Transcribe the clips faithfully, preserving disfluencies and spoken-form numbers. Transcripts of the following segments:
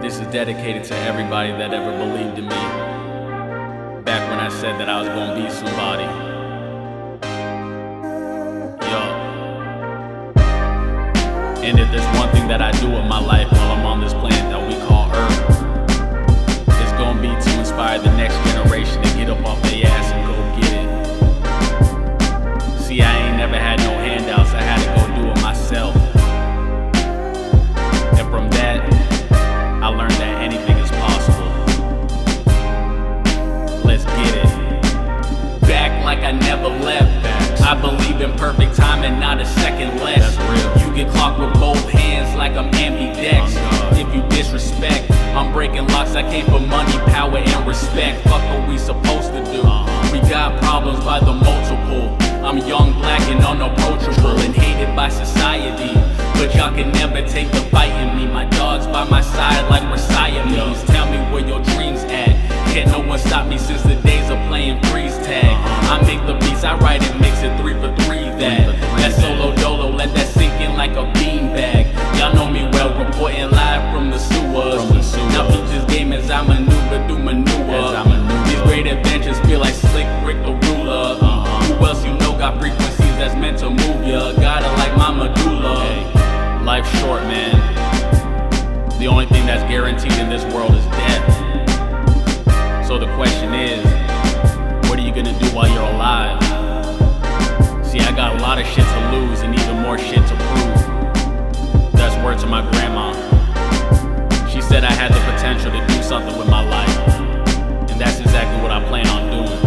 This is dedicated to everybody that ever believed in me, back when I said that I was gonna be somebody. Yo. And if there's one thing that I do with my life while I'm on this planet that we call Earth, it's gonna be to inspire the next generation to get up off their ass and go get it. See, I ain't never had no handouts, I had to go do it myself. And from that, I learned that anything is possible. Let's get it. Back like I never left. Facts. I believe in perfect time and not a second less. That's real. You get clocked with both hands like I'm ambidex. Oh, if you disrespect, I'm breaking locks. I came for money, power, and respect. Fuck what we supposed to do. Uh-huh. We got problems by the multiple. I'm young, black, and unapproachable, and hated by society. But y'all can never take the fight in me. My dog's by my side like we're Siamese. Tell me where your dreams at. Can't no one stop me since the days of playing freeze tag. I make the beats, I write it, mix it three for three that. That solo dolo, let that sink in like a beanbag. Y'all know me well, reporting live from the sewers. Now peep this game as I maneuver through manure. These great adventures feel like Slick Rick the ruler. Who else you know got frequencies that's meant to move ya? Gotta like my medulla. Life's short, man. The only thing that's guaranteed in this world is death. So the question is, what are you gonna do while you're alive? See, I got a lot of shit to lose and even more shit to prove. That's word to my grandma. She said I had the potential to do something with my life, and that's exactly what I plan on doing.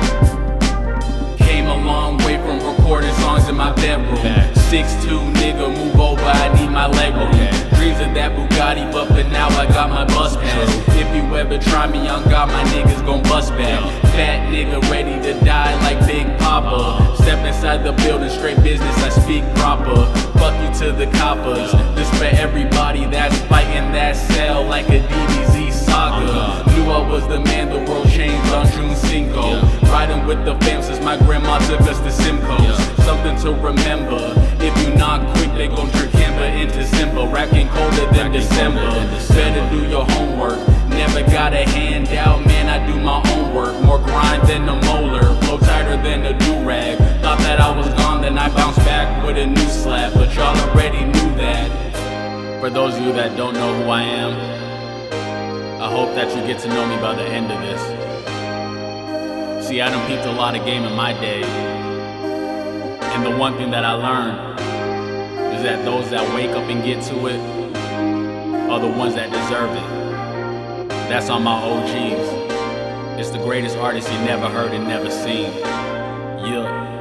Came a long way from recording songs in my bedroom. six two nigga, move over, I need my leg room. Okay. Dreams of that Bugatti, but for now I got my bus pass. If you ever try me on God, my niggas gon' bust back. Fat nigga ready to die like Big Papa. Step inside the building, straight business, I speak proper. Fuck you to the coppers. This for everybody that's fighting that cell like a D B Z saga. Knew I was the man, the world changed on June Cinco. Riding with the fam since my grandma took us to Simcoe's. Something to remember. If you not quick, they gon' trick Kimber into Simba. Racking colder than December. Better do your homework. Never got a handout, man, I do my own work. More grind than a molar, flow tighter than a do-rag. Thought that I was gone, then I bounced back with a new slap. But y'all already knew that. For those of you that don't know who I am, I hope that you get to know me by the end of this. See, I done peeped a lot of game in my day. And the one thing that I learned is that those that wake up and get to it are the ones that deserve it. That's on my O Gs. It's the greatest artist you never heard and never seen. Yeah.